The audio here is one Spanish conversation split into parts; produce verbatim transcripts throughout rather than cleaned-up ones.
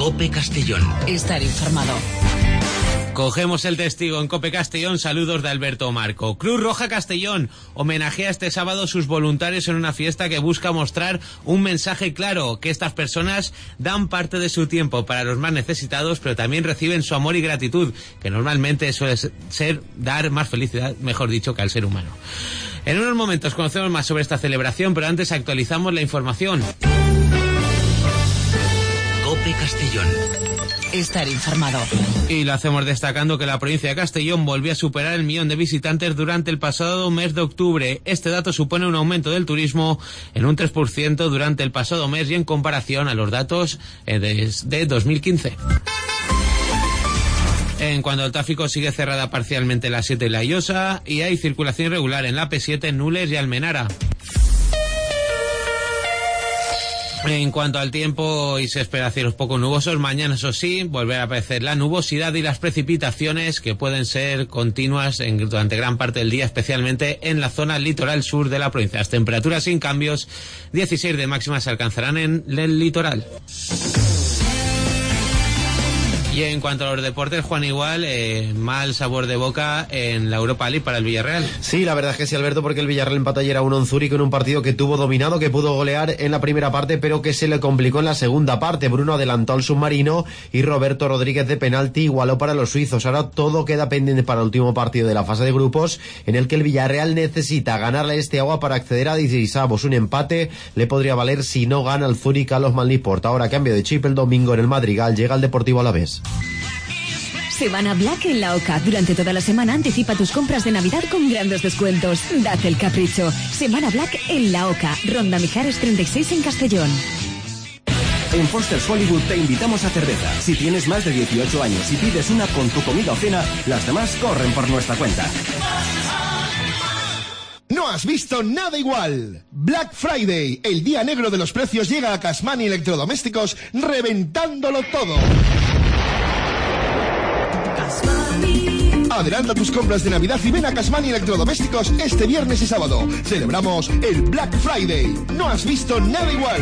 COPE Castellón. Estar informado. Cogemos el testigo en COPE Castellón. Saludos de Alberto Marco. Cruz Roja Castellón homenajea este sábado a sus voluntarios en una fiesta que busca mostrar un mensaje claro, que estas personas dan parte de su tiempo para los más necesitados, pero también reciben su amor y gratitud, que normalmente suele ser dar más felicidad, mejor dicho, que al ser humano. En unos momentos conocemos más sobre esta celebración, pero antes actualizamos la información. COPE Castellón. Estar informado. Y lo hacemos destacando que la provincia de Castellón volvió a superar el millón de visitantes durante el pasado mes de octubre. Este dato supone un aumento del turismo en un tres por ciento durante el pasado mes y en comparación a los datos de, de dos mil quince. En cuanto al tráfico, sigue cerrada parcialmente la siete y la Llosa y hay circulación irregular en la P siete, Nules y Almenara. En cuanto al tiempo, hoy se espera cielos poco nubosos. Mañana, eso sí, volverá a aparecer la nubosidad y las precipitaciones, que pueden ser continuas en, durante gran parte del día, especialmente en la zona litoral sur de la provincia. Las temperaturas sin cambios, dieciséis de máxima se alcanzarán en el litoral. Y en cuanto a los deportes, Juan, igual, eh, mal sabor de boca en la Europa League para el Villarreal. Sí, la verdad es que sí, Alberto, porque el Villarreal empató ayer a uno en Zúrich en un partido que tuvo dominado, que pudo golear en la primera parte, pero que se le complicó en la segunda parte. Bruno adelantó al submarino y Roberto Rodríguez de penalti igualó para los suizos. Ahora todo queda pendiente para el último partido de la fase de grupos, en el que el Villarreal necesita ganarle este agua para acceder a dieciseisavos. Un empate le podría valer si no gana el Zúrich a los Manlisport. Ahora, cambio de chip, el domingo en el Madrigal llega el Deportivo Alavés. Semana Black en la OCA. Durante toda la semana anticipa tus compras de Navidad con grandes descuentos. Date el capricho. Semana Black en la OCA. Ronda Mijares treinta y seis en Castellón. En Foster's Hollywood te invitamos a cerveza. Si tienes más de dieciocho años y pides una con tu comida o cena, las demás corren por nuestra cuenta. No has visto nada igual. Black Friday, el día negro de los precios, llega a Casmani Electrodomésticos reventándolo todo. Adelanta tus compras de Navidad y ven a Casmani Electrodomésticos este viernes y sábado. Celebramos el Black Friday. No has visto nada igual.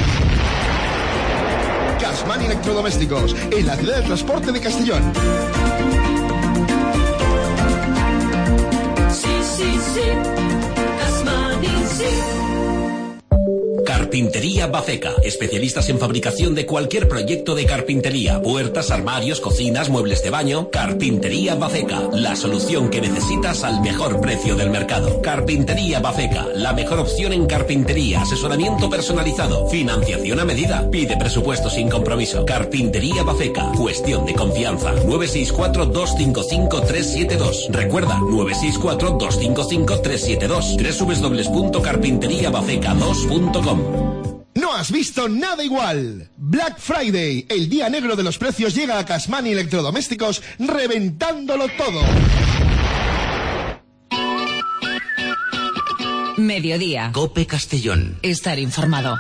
Casmani Electrodomésticos, en la ciudad de transporte de Castellón. Sí, sí, sí. Casmani, sí. Carpintería Bafeca, especialistas en fabricación de cualquier proyecto de carpintería, puertas, armarios, cocinas, muebles de baño. Carpintería Bafeca, la solución que necesitas al mejor precio del mercado. Carpintería Bafeca, la mejor opción en carpintería, asesoramiento personalizado, financiación a medida. Pide presupuesto sin compromiso. Carpintería Bafeca, cuestión de confianza. nueve seis cuatro, dos cinco cinco, tres siete dos. Recuerda, nueve seis cuatro, dos cinco cinco, tres siete dos. doble u doble u doble u punto carpintería bafeca dos punto com. No has visto nada igual. Black Friday, el día negro de los precios, llega a Casmani Electrodomésticos reventándolo todo. Mediodía. COPE Castellón. Estar informado.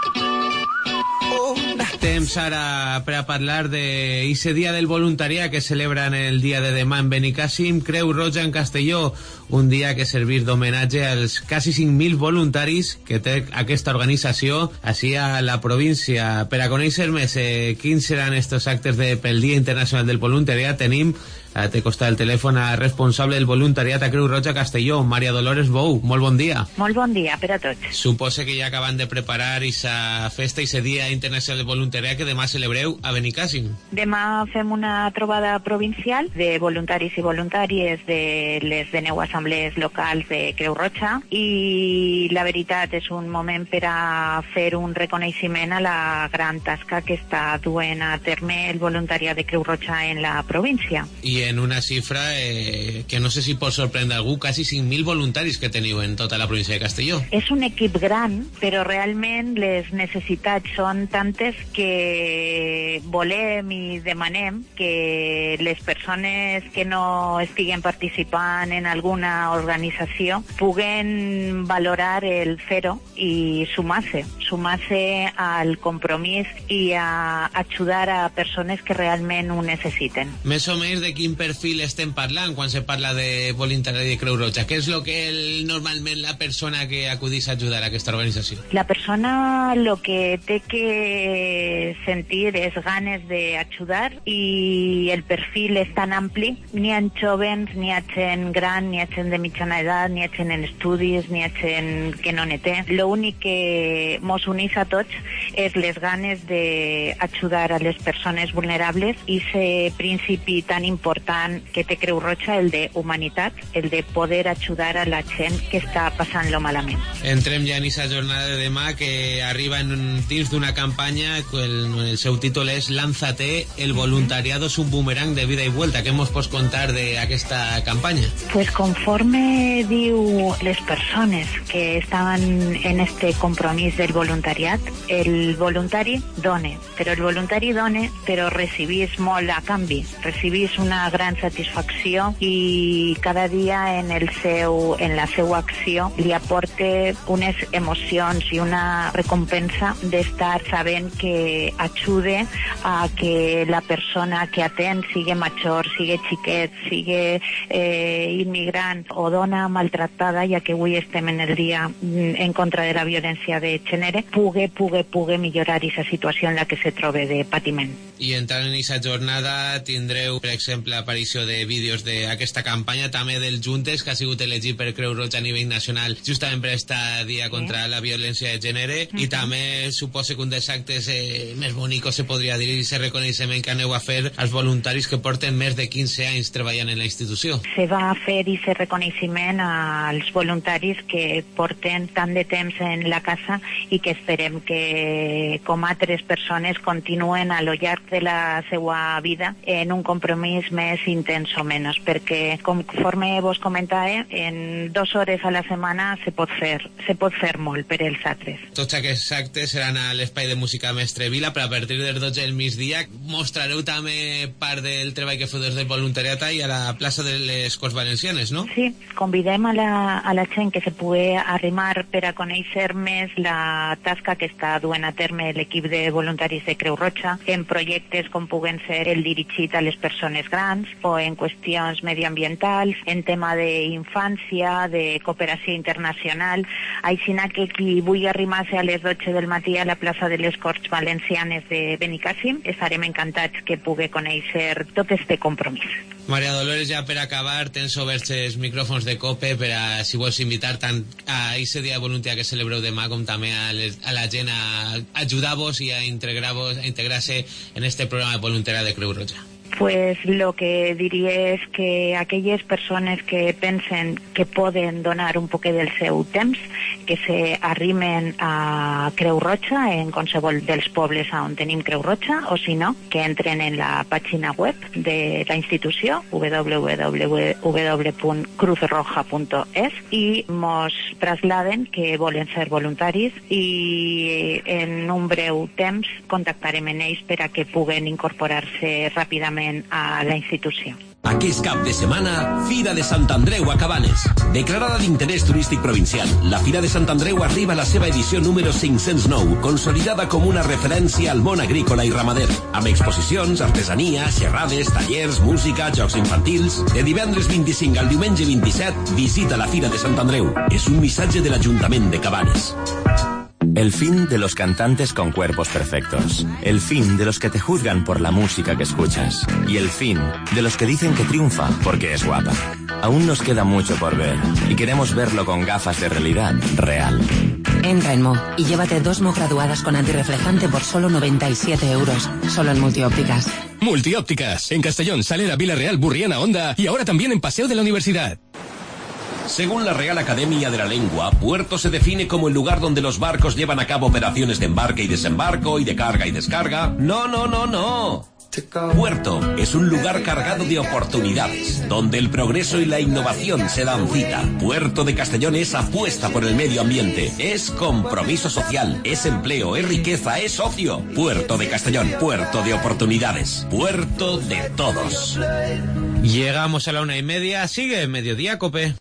Temps ara per a parlar de ese dia del voluntariat que celebran el dia de demà en Benicàssim. Creu Roja en Castelló, un dia que servir d'homenatge als quasi cinc mil voluntaris que té aquesta organització així a la província. Per a conèixer més eh, quins seran estos actes de, pel Dia Internacional del Voluntariat, tenim a te costa el telèfon a responsable del voluntariat a Creu Roja Castelló, Maria Dolores Bou. Molt bon dia. Molt bon dia per a tots. Supose que ja acaben de preparar esa festa, ese Dia Internacional del Voluntariat que demà celebreu a Benicàssim. Demà fem una trobada provincial de voluntaris i voluntàries de les de nou assemblees locals de Creu Roja i la veritat és un moment per a fer un reconeixement a la gran tasca que està duent a terme el voluntariat de Creu Roja en la província. I en una xifra eh, que no sé si pot sorprendre algú, quasi cinc mil voluntaris que teniu en tota la província de Castelló. És un equip gran, però realment les necessitats són tantes que volem i demanem que les persones que no estiguen participant en alguna organització puguen valorar el fer-ho i sumar-se, sumar-se al compromís i a ajudar a persones que realment ho necessiten. Més o menys de quin perfil estem parlant quan se parla de voluntari de Creu Roja? Què és el que el, normalment la persona que acudís a ajudar a aquesta organització? La persona lo que té que sentir és ganes de ayudar, y el perfil es tan amplio, ni en jóvenes, ni a gent gran, ni a gent de mitjana edat, ni a gent en estudis, ni a gent que no ne té. Lo únic que mos unís a tots és les ganes de ajudar a les persones vulnerables i ese principi tan important que té Creu Roja, el de humanitat, el de poder ajudar a la gent que està passant-lo malament. Entrem ja en aquesta jornada de demà que arriba en, dins d'una campanya, el, el seu títol és Lánzate, el voluntariado es un boomerang de vida y vuelta. Què mos pots contar d'aquesta campanya? Pues conforme diu les persones que estaven en este compromís del voluntariat, el voluntari done, però el voluntari done, però recibís molt a canvi, recibís una gran satisfacció i cada dia en, el seu, en la seva acció li aporta unes emocions i una recompensa d'estar sabent que ajude a que la persona que atén sigui major, sigui xiquet, sigui eh, immigrant o dona maltractada, ja que avui estem en el dia en contra de la violència de gènere, pugui, pugui, pugui millorar aquesta situació en la que se trobe de patiment. I entrant en aquesta jornada tindreu, per exemple, aparició de vídeos d'aquesta campanya, també del Juntes, que ha sigut elegit per Creu Roja a nivell nacional justament per este dia contra sí. la violència de gènere, uh -huh. i també suposo que un dels actes eh, més bonicos se podria dir i ese reconeixement que aneu a fer als voluntaris que porten més de quinze anys treballant en la institució. Se va fer aquest reconeixement als voluntaris que porten tant de temps en la casa i que esperem que com altres persones continuen a lo llarg de la seva vida en un compromís més intens o menys, perquè conforme vos comentava, en dues hores a la setmana se pot fer, se pot fer molt per els altres. Tots aquests actes seran a l'espai de música Mestre Vila, però a partir del dotze del migdia mostrareu també part del treball que feu des del voluntariat i a la plaça de les Corts Valencianes, no? Sí, convidem a la, a la gent que se pugui arrimar per a conèixer més la tasca que està duent a terme l'equip de voluntaris de Creu Roja en projectes com puguen ser el dirigit a les persones grans o en qüestions mediambientals, en tema d'infància, de cooperació internacional. Aixina que qui vulgui arrimar-se a les dotze del matí a la plaça de les Corts Valencianes de Benicàssim, estarem encantats que pugui conèixer tot este compromís. Maria Dolores, ja per acabar, tens oberts els micròfons de COPE per a, si vols invitar tant a aquest dia de voluntat que celebreu demà com també a, les, a la gent a ajudar-vos i a integrar-vos, a integrar-se en este programa de voluntariat de Creu Roja. Pues lo que diria és que aquelles persones que pensen que poden donar un poquet del seu temps, que se arrimen a Creu Roja en qualsevol dels pobles on tenim Creu Roja, o si no, que entren en la pàgina web de la institució w w w punt cruz roja punt es i mos trasladen que volen ser voluntaris i en un breu temps contactarem amb ells per a que puguen incorporar-se ràpidament a la institució. Aquest cap de setmana, Fira de Sant Andreu a Cabanes. Declarada d'interès turístic provincial, la Fira de Sant Andreu arriba a la seva edició número cinc-cents nou, consolidada com una referència al món agrícola i ramader, amb exposicions, artesania, xerrades, tallers, música, jocs infantils. De divendres vint-i-cinc al diumenge vint-i-set, visita la Fira de Sant Andreu. És un missatge de l'Ajuntament de Cabanes. El fin de los cantantes con cuerpos perfectos. El fin de los que te juzgan por la música que escuchas. Y el fin de los que dicen que triunfa porque es guapa. Aún nos queda mucho por ver y queremos verlo con gafas de realidad real. Entra en Mo y llévate dos Mo graduadas con antirreflejante por solo noventa y siete euros. Solo en Multiópticas. Multiópticas. En Castellón, Salera, Villarreal, Burriana, Honda y ahora también en Paseo de la Universidad. Según la Real Academia de la Lengua, puerto se define como el lugar donde los barcos llevan a cabo operaciones de embarque y desembarco y de carga y descarga. No, no, no, no. Puerto es un lugar cargado de oportunidades, donde el progreso y la innovación se dan cita. Puerto de Castellón es apuesta por el medio ambiente, es compromiso social, es empleo, es riqueza, es ocio. Puerto de Castellón, puerto de oportunidades, puerto de todos. Llegamos a la una y media, sigue Mediodía Cope.